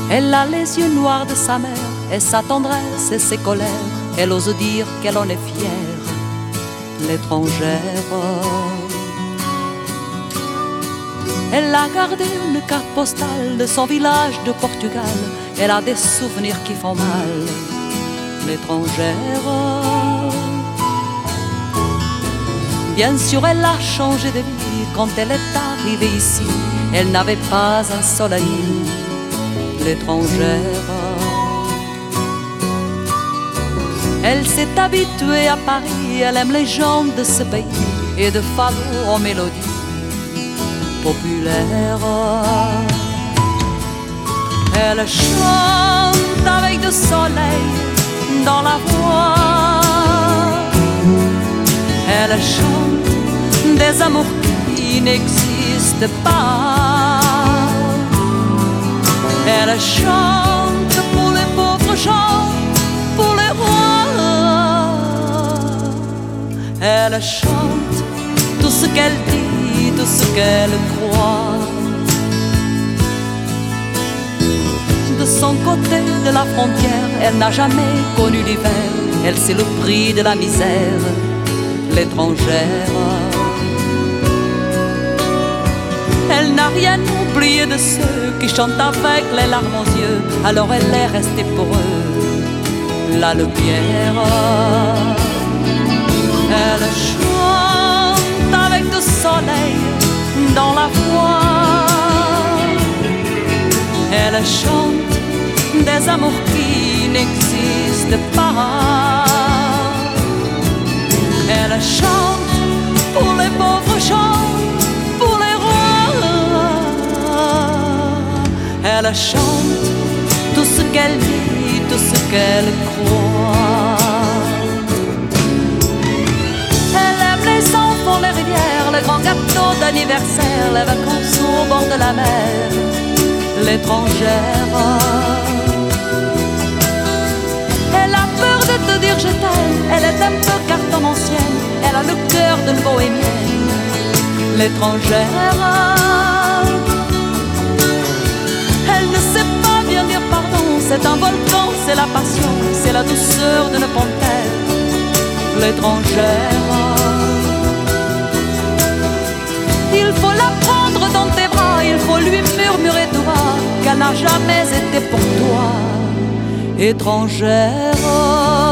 Elle a les yeux noirs de sa mère et sa tendresse et ses colères. Elle ose dire qu'elle en est fière, l'étrangère. Elle a gardé une carte postale de son village de Portugal. Elle a des souvenirs qui font mal, l'étrangère. Bien sûr, elle a changé de vie quand elle est arrivée ici. Elle n'avait pas un seul ami, l'étrangère. Elle s'est habituée à Paris, elle aime les gens de ce pays et de Fado aux mélodies populaires. Elle chante avec du soleil dans la voix. Elle chante des amours qui n'existent pas. Elle chante pour les pauvres gens, pour les rois. Elle chante tout ce qu'elle dit, tout ce qu'elle croit. De son côté de la frontière, elle n'a jamais connu l'hiver. Elle sait le prix de la misère, l'étrangère. Elle n'a rien oublié de ceux qui chantent avec les larmes aux yeux. Alors elle est restée pour eux la lumière. Elle chante avec du soleil dans la voix. Elle chante des amours qui n'existent pas. Elle chante pour les pauvres gens, pour les rois. Elle chante tout ce qu'elle dit, tout ce qu'elle croit. Elle aime les enfants, les rivières, les grands gâteaux d'anniversaire, les vacances au bord de la mer, l'étrangère. Elle a peur de te dire je t'aime, elle est un peu cartomancienne, elle a le cœur d'une bohémienne, l'étrangère. Elle ne sait pas bien dire pardon, c'est un volcan, c'est la passion, c'est la douceur d'une panthère, l'étrangère. Il faut la prendre dans tes bras, il faut lui murmurer tout bas qu'elle n'a jamais été pour toi, étrangère.